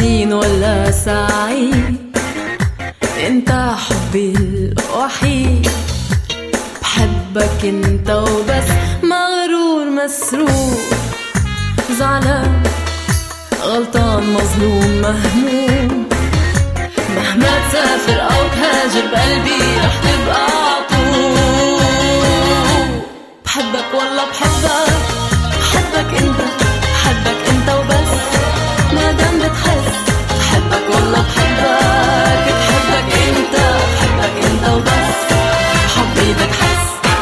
حزين ولا سعيد، انت حبي الوحيد. بحبك انت وبس، مغرور مسرور زعلان غلطان مظلوم مهموم. مهما تسافر او تهاجر بقلبي رح تبقى عطول. بحبك والله بحبك، بحبك انت، بحبك انت وبس. ما دام بتحس بحبك والله بحبك، بحبك انت، بحبك انت وبس. حبي بتحس.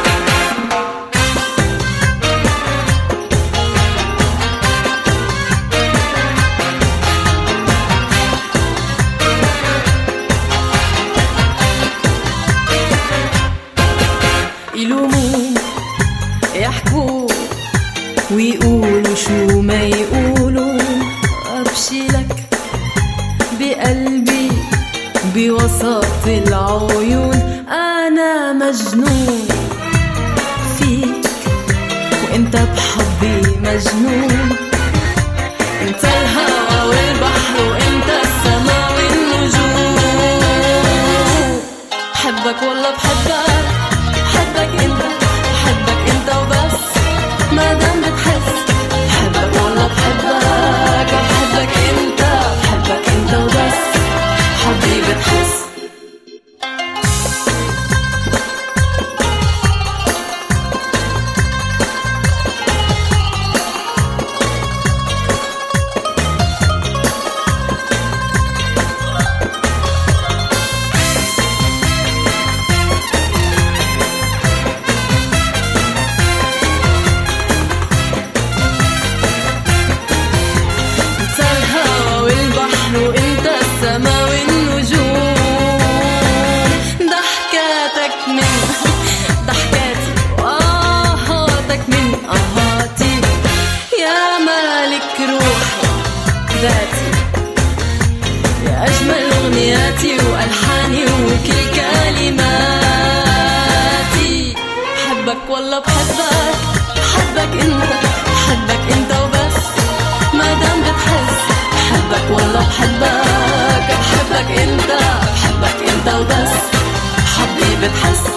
يلومون يحكوا ويقولوا شو ما يقولوا، أبشيلك بقلبي بوسط العيون. أنا مجنون فيك وإنت بحبي مجنون. إنت الهوى والبحر وإنت السما والنجوم. بحبك والله بحبك، بحبك انت، بحبك انت وبس. ما دام بتحس بحبك والله بحبك، بحبك انت، بحبك انت وبس. حبي بتحس. وانت السما والنجوم. ضحكاتك من ضحكاتي وآهاتك من آهاتي. يا مالك روحي ذاتي، يا أجمل أغنياتي وألحاني وكل كلماتي. بحبك والله بحبك، بحبك انت، بحبك انت وبس. ما دام بتحس بحبك والله بحبك، بحبك انت، بحبك انت وبس. حبي بتحس.